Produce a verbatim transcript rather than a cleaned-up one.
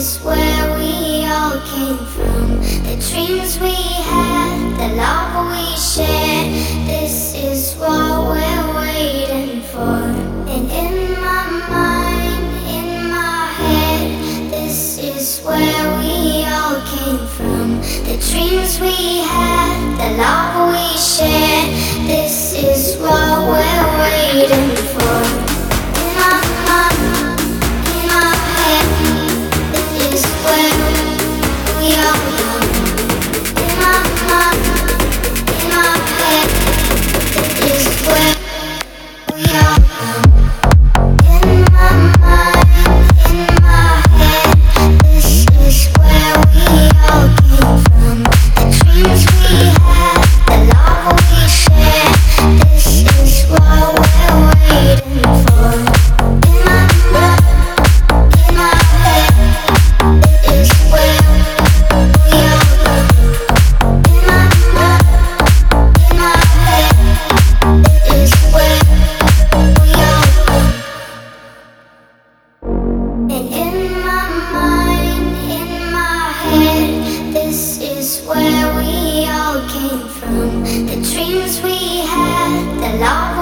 is where we all came from. The dreams we had, the love we shared. This is what we're waiting for. And in my mind, in my head, this is where we all came from. The dreams we had, the love we shared. This is what we're waiting for. In my mind, in my head, this is where we all come. In my mind, in my head, this is where we all come. In my mind, in my head, this is where we all came from. The dreams we had, the love we shared. This is what we're waiting for. In my mind, in my head, this is where we all come. In my mind, in my head, this is where we all come. And in my mind, in my head, this is where we all came from. The dreams we had, the love